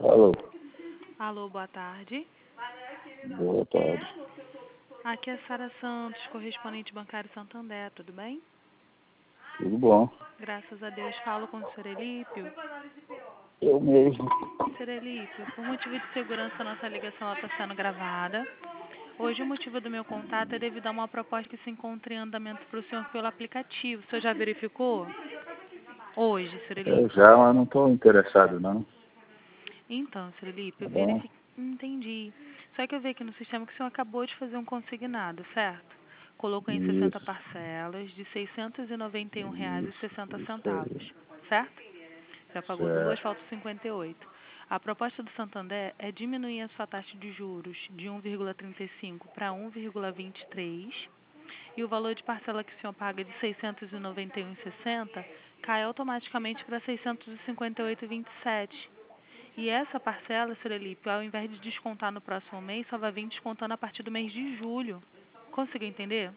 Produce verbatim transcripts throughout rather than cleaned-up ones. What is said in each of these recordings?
Alô, Alô, boa tarde. boa tarde. Aqui é Sara Santos, correspondente bancário Santander, tudo bem? Tudo bom? Graças a Deus, falo com o senhor Elípio. Eu mesmo. senhor Elípio, por motivo de segurança, nossa ligação está sendo gravada. Hoje o motivo do meu contato é devido a uma proposta que se encontra em andamento para o senhor pelo aplicativo. O senhor já verificou? Hoje, senhor Eu Elípio. já, mas não estou interessado, não. Então, senhor Elípio, Tá eu bom? verifiquei. Entendi. Só que eu vi aqui no sistema que o senhor acabou de fazer um consignado, certo? Colocou em sessenta Isso, parcelas de seiscentos e noventa e um reais e isso, sessenta isso aí. centavos, certo? Já pagou duas, Certo. faltam cinquenta e oito. A proposta do Santander é diminuir a sua taxa de juros de um vírgula trinta e cinco para um vírgula vinte e três e o valor de parcela que o senhor paga de seiscentos e noventa e um reais e sessenta centavos cai automaticamente para seiscentos e cinquenta e oito reais e vinte e sete centavos. E essa parcela, senhor Elípio, ao invés de descontar no próximo mês, só vai vir descontando a partir do mês de julho. Conseguiu entender?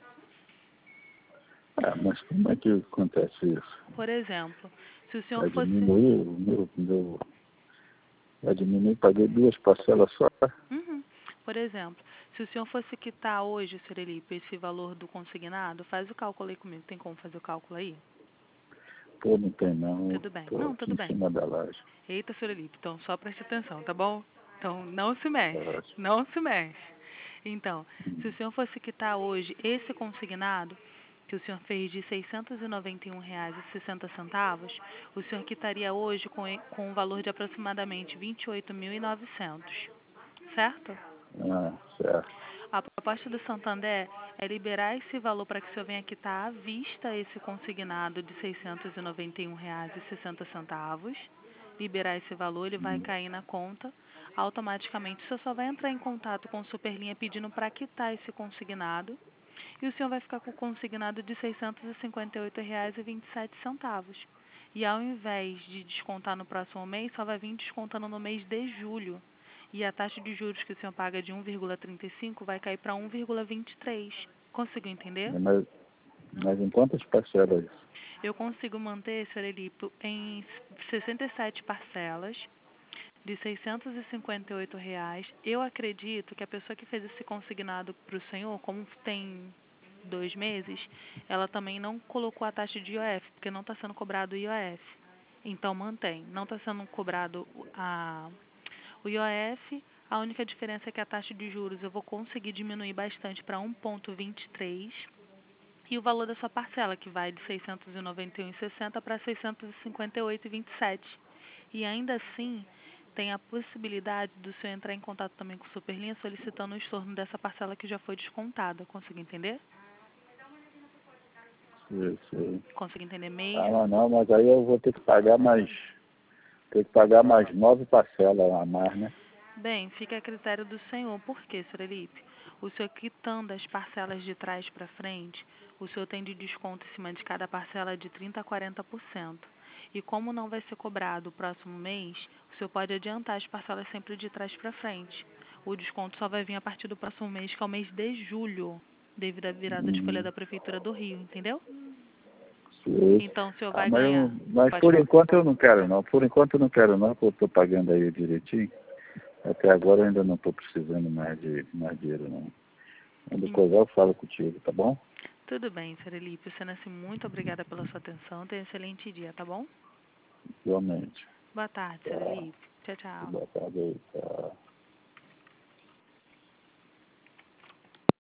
Ah, mas como é que acontece isso? Por exemplo, se o senhor Vai fosse... diminuir o meu, meu... Vai diminuir, paguei duas parcelas só. Uhum. Por exemplo, se o senhor fosse quitar hoje, senhor Elípio, esse valor do consignado, faz o cálculo aí comigo. Tem como fazer o cálculo aí? Pô, não tem não. Tudo bem. Estou Não, aqui tudo em bem. cima da laje. Eita, senhor Elípio, então só preste atenção, tá bom? Então não se mexe, Tá. não se mexe. Então, se o senhor fosse quitar hoje esse consignado, que o senhor fez de seiscentos e noventa e um reais e sessenta centavos, o senhor quitaria hoje com, e- com um valor de aproximadamente vinte e oito mil e novecentos, certo? Ah, certo. A proposta do Santander é liberar esse valor para que o senhor venha quitar à vista esse consignado de seiscentos e noventa e um reais e sessenta centavos. Liberar esse valor, ele vai Hum. cair na conta. Automaticamente, o senhor só vai entrar em contato com o Superlinha pedindo para quitar esse consignado. E o senhor vai ficar com o consignado de seiscentos e cinquenta e oito reais e vinte e sete centavos. E ao invés de descontar no próximo mês, só vai vir descontando no mês de julho. E a taxa de juros que o senhor paga de um vírgula trinta e cinco vai cair para um vírgula vinte e três. Conseguiu entender? Mas, mas em quantas parcelas? Eu consigo manter, senhor Elipo, em sessenta e sete parcelas de seiscentos e cinquenta e oito reais. Eu acredito que a pessoa que fez esse consignado para o senhor, como tem dois meses, ela também não colocou a taxa de I O F, porque não está sendo cobrado o I O F. Então mantém. Não está sendo cobrado a, o I O F. A única diferença é que a taxa de juros eu vou conseguir diminuir bastante para um vírgula vinte e três. E o valor da sua parcela, que vai de seiscentos e noventa e um reais e sessenta centavos para seiscentos e cinquenta e oito reais e vinte e sete centavos. E ainda assim, tem a possibilidade do senhor entrar em contato também com o Superlinha solicitando o estorno dessa parcela que já foi descontada. Conseguiu entender? Isso. Conseguiu entender Ah, mesmo? mas não, mas aí eu vou ter que pagar mais, ter que pagar mais nove parcelas a mais, né? Bem, fica a critério do senhor. Por quê, senhor Elipe? O senhor quitando as parcelas de trás para frente, o senhor tem de desconto em cima de cada parcela de trinta por cento a quarenta por cento. E como não vai ser cobrado o próximo mês, o senhor pode adiantar as parcelas sempre de trás para frente. O desconto só vai vir a partir do próximo mês, que é o mês de julho, devido à virada de folha Hum, da Prefeitura do Rio, entendeu? sei. Então o senhor Ah, vai mas, eu, ganhar. mas Pode por falar. enquanto eu não quero não. Por enquanto eu não quero não, porque eu estou pagando aí direitinho. Até agora eu ainda não estou precisando mais de mais dinheiro não. Quando Hum, coisar eu falo contigo, tá bom? Tudo bem, senhor Elipe. Sendo assim, muito obrigada pela sua atenção. Tenha um excelente dia, tá bom? Igualmente. Boa tarde, senhor Tá. Elipe. Tchau, tchau. Boa tarde aí. Tá.